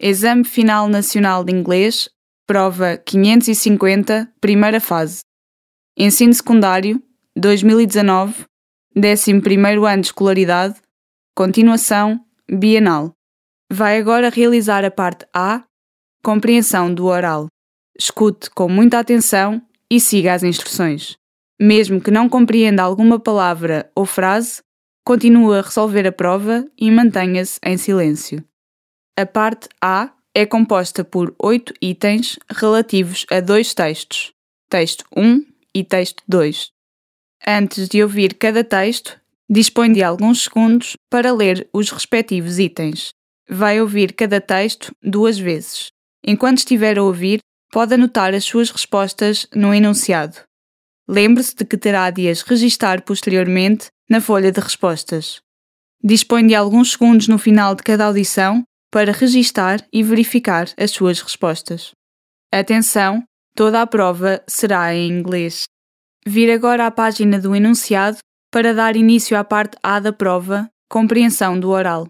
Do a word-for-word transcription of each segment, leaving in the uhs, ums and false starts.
Exame Final Nacional de Inglês, prova quinhentos e cinquenta, primeira fase. Ensino Secundário, dois mil e dezanove, décimo primeiro ano de escolaridade, continuação, bienal. Vai agora realizar a parte A, compreensão do oral. Escute com muita atenção e siga as instruções. Mesmo que não compreenda alguma palavra ou frase, continue a resolver a prova e mantenha-se em silêncio. A parte A é composta por oito itens relativos a dois textos, texto um e texto dois. Antes de ouvir cada texto, dispõe de alguns segundos para ler os respectivos itens. Vai ouvir cada texto duas vezes. Enquanto estiver a ouvir, pode anotar as suas respostas no enunciado. Lembre-se de que terá de as registar posteriormente na folha de respostas. Dispõe de alguns segundos no final de cada audição para registar e verificar as suas respostas. Atenção, toda a prova será em inglês. Vire agora à página do enunciado para dar início à parte A da prova, compreensão do oral.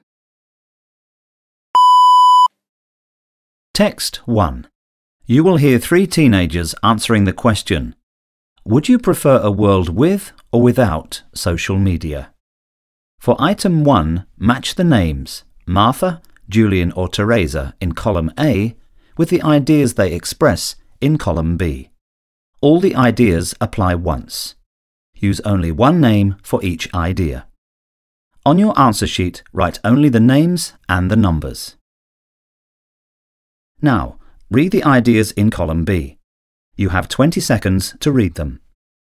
Text one. You will hear three teenagers answering the question, would you prefer a world with or without social media? For item one, match the names Martha, Julian or Teresa in column A with the ideas they express in column B. All the ideas apply once. Use only one name for each idea. On your answer sheet, write only the names and the numbers. Now, read the ideas in column B. You have twenty seconds to read them.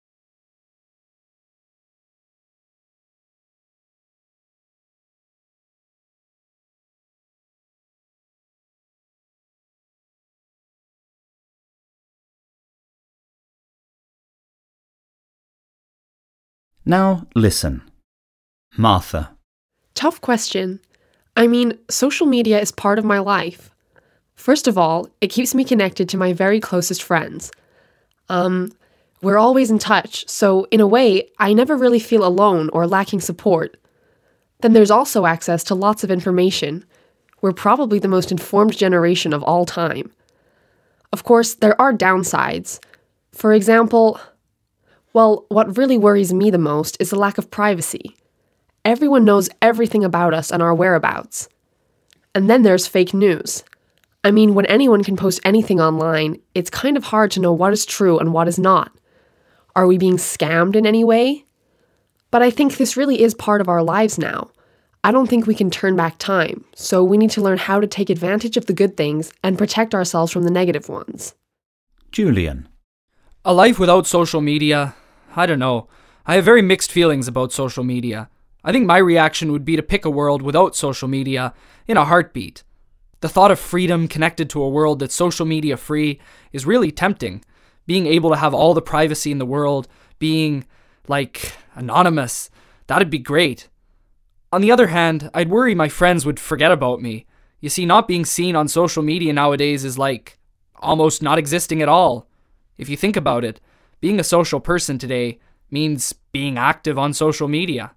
Now listen. Martha. Tough question. I mean, social media is part of my life. First of all, it keeps me connected to my very closest friends. Um, we're always in touch, so in a way, I never really feel alone or lacking support. Then there's also access to lots of information. We're probably the most informed generation of all time. Of course, there are downsides. For example, well, what really worries me the most is the lack of privacy. Everyone knows everything about us and our whereabouts. And then there's fake news. I mean, when anyone can post anything online, it's kind of hard to know what is true and what is not. Are we being scammed in any way? But I think this really is part of our lives now. I don't think we can turn back time, so we need to learn how to take advantage of the good things and protect ourselves from the negative ones. Julian. A life without social media? I don't know. I have very mixed feelings about social media. I think my reaction would be to pick a world without social media in a heartbeat. The thought of freedom connected to a world that's social media free is really tempting. Being able to have all the privacy in the world, being, like, anonymous, that'd be great. On the other hand, I'd worry my friends would forget about me. You see, not being seen on social media nowadays is like almost not existing at all. If you think about it, being a social person today means being active on social media.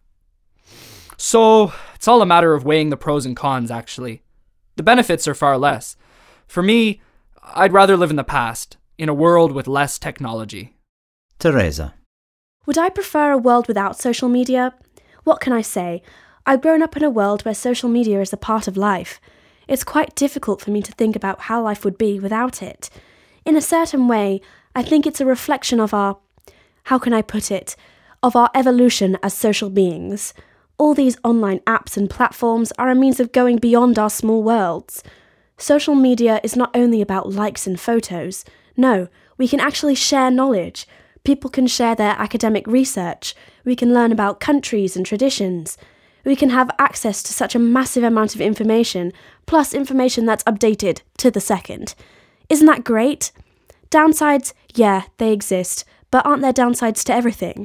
So, it's all a matter of weighing the pros and cons, actually. The benefits are far less. For me, I'd rather live in the past, in a world with less technology. Teresa. Would I prefer a world without social media? What can I say? I've grown up in a world where social media is a part of life. It's quite difficult for me to think about how life would be without it. In a certain way, I think it's a reflection of our, how can I put it, of our evolution as social beings. All these online apps and platforms are a means of going beyond our small worlds. Social media is not only about likes and photos. No, we can actually share knowledge. People can share their academic research. We can learn about countries and traditions. We can have access to such a massive amount of information, plus information that's updated to the second. Isn't that great? Downsides, yeah, they exist, but aren't there downsides to everything?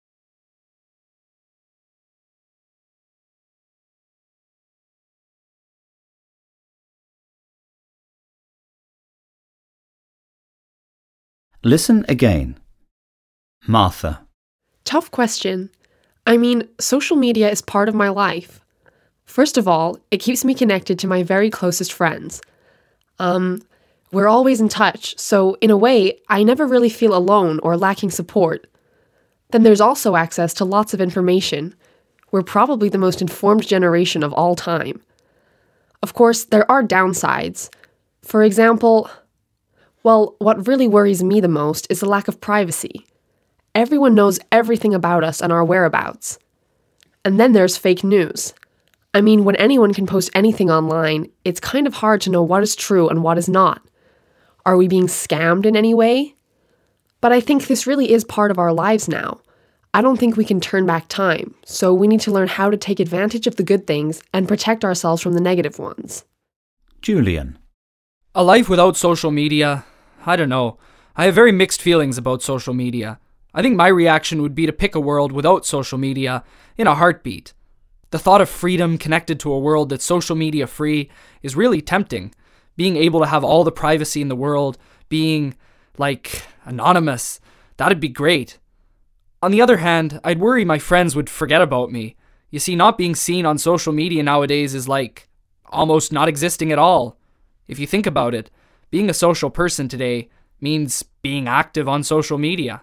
Listen again. Martha. Tough question. I mean, social media is part of my life. First of all, it keeps me connected to my very closest friends. Um, we're always in touch, so in a way, I never really feel alone or lacking support. Then there's also access to lots of information. We're probably the most informed generation of all time. Of course, there are downsides. For example, well, what really worries me the most is the lack of privacy. Everyone knows everything about us and our whereabouts. And then there's fake news. I mean, when anyone can post anything online, it's kind of hard to know what is true and what is not. Are we being scammed in any way? But I think this really is part of our lives now. I don't think we can turn back time, so we need to learn how to take advantage of the good things and protect ourselves from the negative ones. Julian. A life without social media, I don't know. I have very mixed feelings about social media. I think my reaction would be to pick a world without social media in a heartbeat. The thought of freedom connected to a world that's social media free is really tempting. Being able to have all the privacy in the world, being, like, anonymous, that'd be great. On the other hand, I'd worry my friends would forget about me. You see, not being seen on social media nowadays is like almost not existing at all. If you think about it, being a social person today means being active on social media.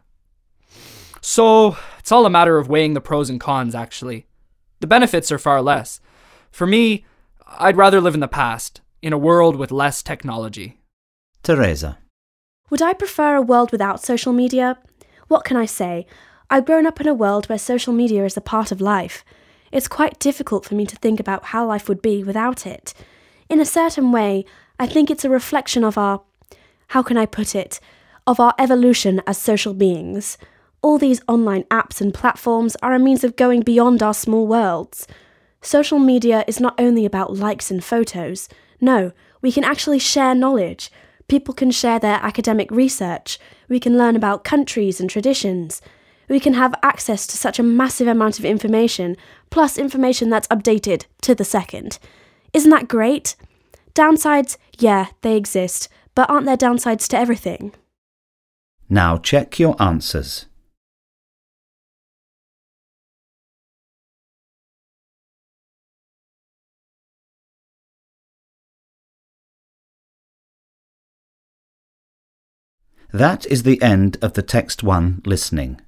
So, it's all a matter of weighing the pros and cons, actually. The benefits are far less. For me, I'd rather live in the past, in a world with less technology. Teresa. Would I prefer a world without social media? What can I say? I've grown up in a world where social media is a part of life. It's quite difficult for me to think about how life would be without it. In a certain way, I think it's a reflection of our, how can I put it, of our evolution as social beings. All these online apps and platforms are a means of going beyond our small worlds. Social media is not only about likes and photos. No, we can actually share knowledge. People can share their academic research. We can learn about countries and traditions. We can have access to such a massive amount of information, plus information that's updated to the second. Isn't that great? Downsides, yeah, they exist, but aren't there downsides to everything? Now check your answers. That is the end of the Text one listening.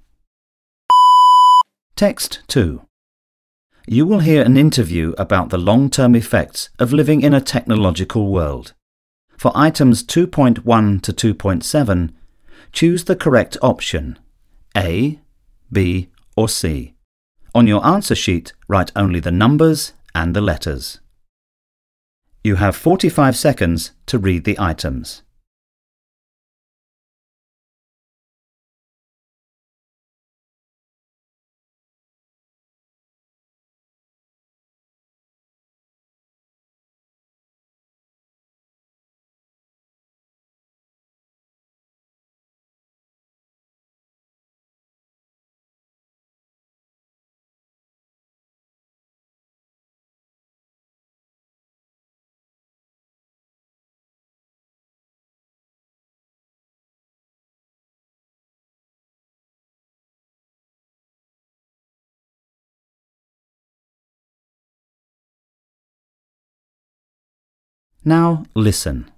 Text two. You will hear an interview about the long-term effects of living in a technological world. For items two point one to two point seven, choose the correct option, A, B or C. On your answer sheet, write only the numbers and the letters. You have forty-five seconds to read the items. Now listen.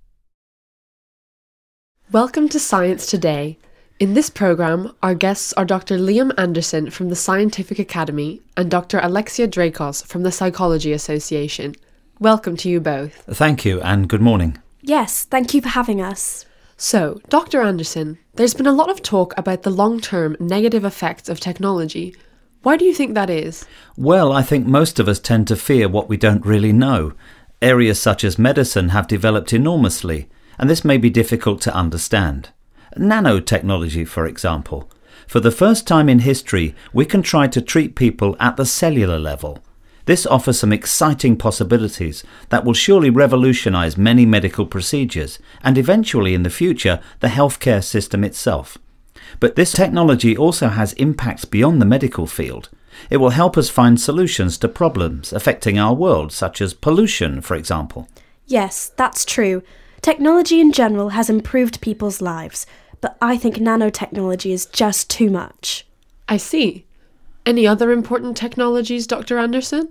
Welcome to Science Today. In this programme, our guests are Doctor Liam Anderson from the Scientific Academy and Doctor Alexia Drakos from the Psychology Association. Welcome to you both. Thank you and good morning. Yes, thank you for having us. So, Doctor Anderson, there's been a lot of talk about the long-term negative effects of technology. Why do you think that is? Well, I think most of us tend to fear what we don't really know. Areas such as medicine have developed enormously, and this may be difficult to understand. Nanotechnology, for example. For the first time in history, we can try to treat people at the cellular level. This offers some exciting possibilities that will surely revolutionize many medical procedures and eventually in the future the healthcare system itself. But this technology also has impacts beyond the medical field. It will help us find solutions to problems affecting our world, such as pollution, for example. Yes, that's true. Technology in general has improved people's lives, but I think nanotechnology is just too much. I see. Any other important technologies, Doctor Anderson?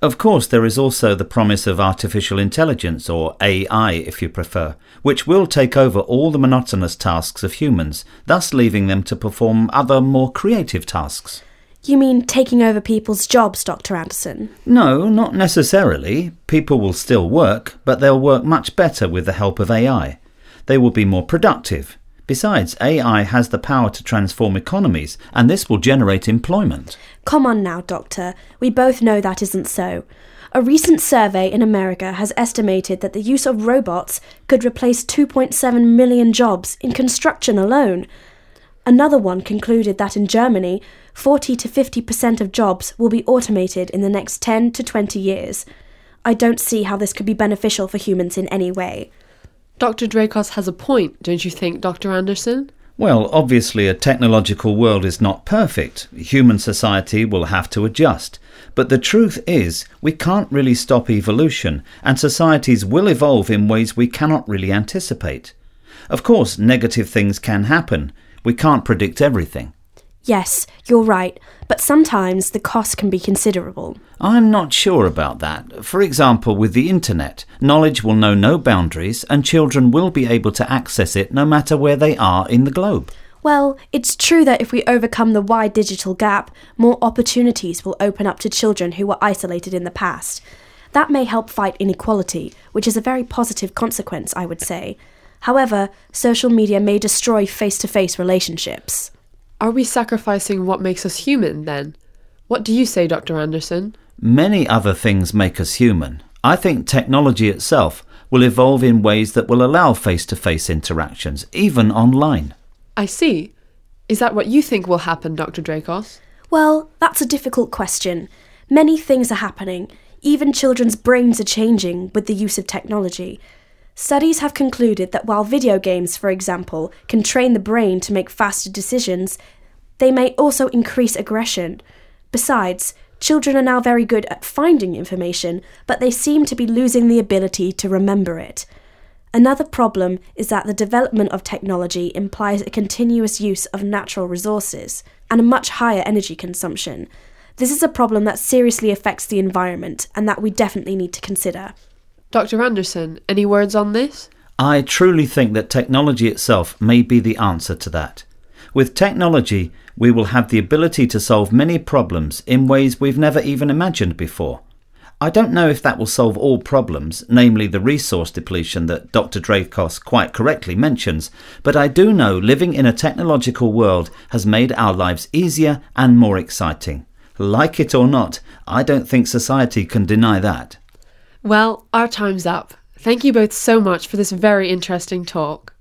Of course, there is also the promise of artificial intelligence, or A I if you prefer, which will take over all the monotonous tasks of humans, thus leaving them to perform other more creative tasks. You mean taking over people's jobs, Doctor Anderson? No, not necessarily. People will still work, but they'll work much better with the help of A I. They will be more productive. Besides, A I has the power to transform economies, and this will generate employment. Come on now, Doctor. We both know that isn't so. A recent survey in America has estimated that the use of robots could replace two point seven million jobs in construction alone. Another one concluded that in Germany, forty to fifty percent of jobs will be automated in the next ten to twenty years. I don't see how this could be beneficial for humans in any way. Doctor Drakos has a point, don't you think, Doctor Anderson? Well, obviously a technological world is not perfect. Human society will have to adjust. But the truth is, we can't really stop evolution, and societies will evolve in ways we cannot really anticipate. Of course, negative things can happen. We can't predict everything. Yes, you're right, but sometimes the cost can be considerable. I'm not sure about that. For example, with the internet, knowledge will know no boundaries and children will be able to access it no matter where they are in the globe. Well, it's true that if we overcome the wide digital gap, more opportunities will open up to children who were isolated in the past. That may help fight inequality, which is a very positive consequence, I would say. However, social media may destroy face-to-face relationships. Are we sacrificing what makes us human, then? What do you say, Doctor Anderson? Many other things make us human. I think technology itself will evolve in ways that will allow face-to-face interactions, even online. I see. Is that what you think will happen, Doctor Drakos? Well, that's a difficult question. Many things are happening. Even children's brains are changing with the use of technology. Studies have concluded that while video games, for example, can train the brain to make faster decisions, they may also increase aggression. Besides, children are now very good at finding information, but they seem to be losing the ability to remember it. Another problem is that the development of technology implies a continuous use of natural resources and a much higher energy consumption. This is a problem that seriously affects the environment and that we definitely need to consider. Doctor Anderson, any words on this? I truly think that technology itself may be the answer to that. With technology, we will have the ability to solve many problems in ways we've never even imagined before. I don't know if that will solve all problems, namely the resource depletion that Doctor Drakos quite correctly mentions, but I do know living in a technological world has made our lives easier and more exciting. Like it or not, I don't think society can deny that. Well, our time's up. Thank you both so much for this very interesting talk.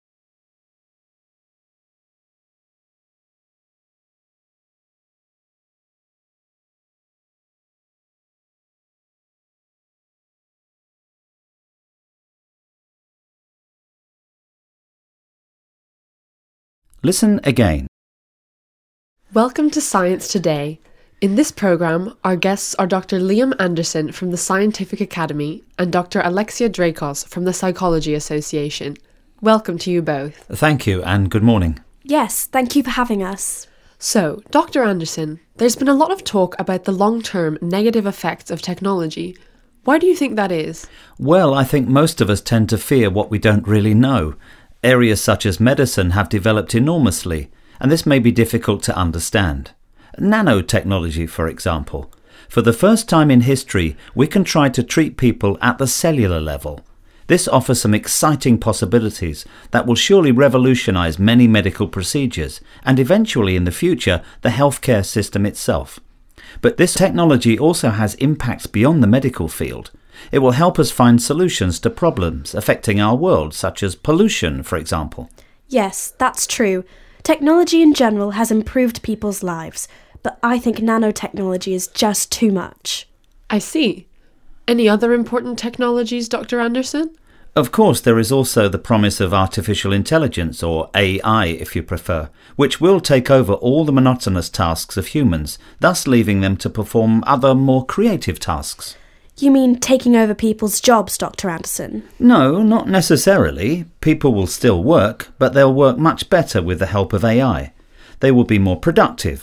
Listen again. Welcome to Science Today. In this programme, our guests are Doctor Liam Anderson from the Scientific Academy and Doctor Alexia Drakos from the Psychology Association. Welcome to you both. Thank you and good morning. Yes, thank you for having us. So, Doctor Anderson, there's been a lot of talk about the long-term negative effects of technology. Why do you think that is? Well, I think most of us tend to fear what we don't really know. Areas such as medicine have developed enormously, and this may be difficult to understand. Nanotechnology, for example. For the first time in history, we can try to treat people at the cellular level. This offers some exciting possibilities that will surely revolutionize many medical procedures and eventually in the future the healthcare system itself. But this technology also has impacts beyond the medical field. It will help us find solutions to problems affecting our world, such as pollution, for example. Yes, that's true. Technology in general has improved people's lives, but I think nanotechnology is just too much. I see. Any other important technologies, Doctor Anderson? Of course, there is also the promise of artificial intelligence, or A I if you prefer, which will take over all the monotonous tasks of humans, thus leaving them to perform other more creative tasks. You mean taking over people's jobs, Doctor Anderson? No, not necessarily. People will still work, but they'll work much better with the help of A I. They will be more productive.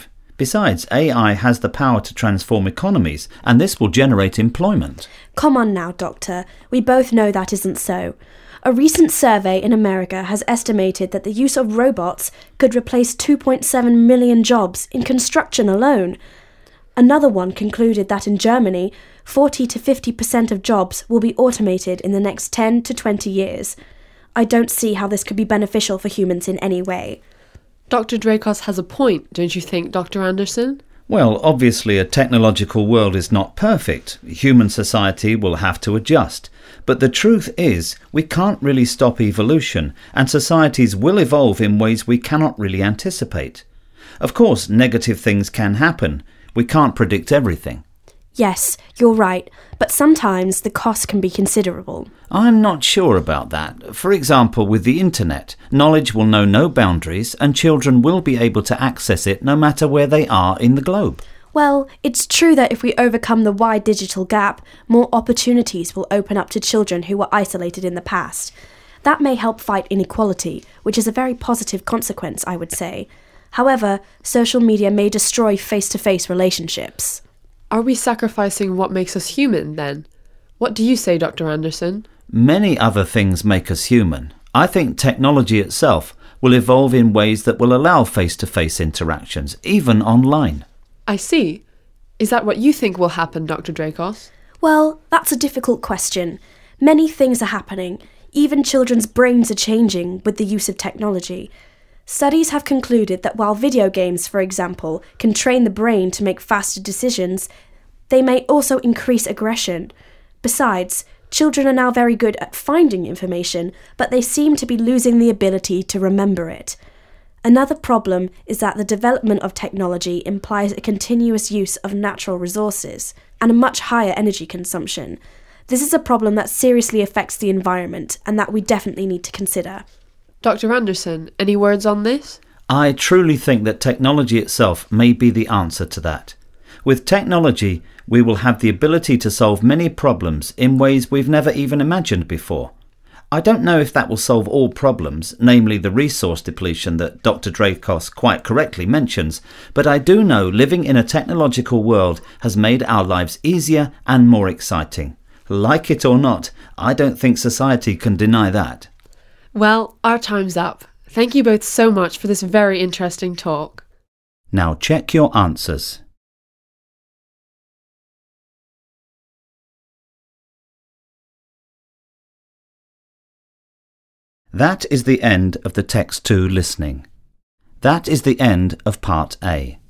Besides, A I has the power to transform economies, and this will generate employment. Come on now, Doctor. We both know that isn't so. A recent survey in America has estimated that the use of robots could replace two point seven million jobs in construction alone. Another one concluded that in Germany, forty to fifty percent of jobs will be automated in the next ten to twenty years. I don't see how this could be beneficial for humans in any way. Doctor Drakos has a point, don't you think, Doctor Anderson? Well, obviously a technological world is not perfect. Human society will have to adjust. But the truth is, we can't really stop evolution, and societies will evolve in ways we cannot really anticipate. Of course, negative things can happen. We can't predict everything. Yes, you're right, but sometimes the cost can be considerable. I'm not sure about that. For example, with the internet, knowledge will know no boundaries and children will be able to access it no matter where they are in the globe. Well, it's true that if we overcome the wide digital gap, more opportunities will open up to children who were isolated in the past. That may help fight inequality, which is a very positive consequence, I would say. However, social media may destroy face-to-face relationships. Are we sacrificing what makes us human, then? What do you say, Doctor Anderson? Many other things make us human. I think technology itself will evolve in ways that will allow face-to-face interactions, even online. I see. Is that what you think will happen, Doctor Drakos? Well, that's a difficult question. Many things are happening. Even children's brains are changing with the use of technology. Studies have concluded that while video games, for example, can train the brain to make faster decisions, they may also increase aggression. Besides, children are now very good at finding information, but they seem to be losing the ability to remember it. Another problem is that the development of technology implies a continuous use of natural resources and a much higher energy consumption. This is a problem that seriously affects the environment and that we definitely need to consider. Doctor Anderson, any words on this? I truly think that technology itself may be the answer to that. With technology, we will have the ability to solve many problems in ways we've never even imagined before. I don't know if that will solve all problems, namely the resource depletion that Doctor Drakos quite correctly mentions, but I do know living in a technological world has made our lives easier and more exciting. Like it or not, I don't think society can deny that. Well, our time's up. Thank you both so much for this very interesting talk. Now check your answers. That is the end of the text two listening. That is the end of part A.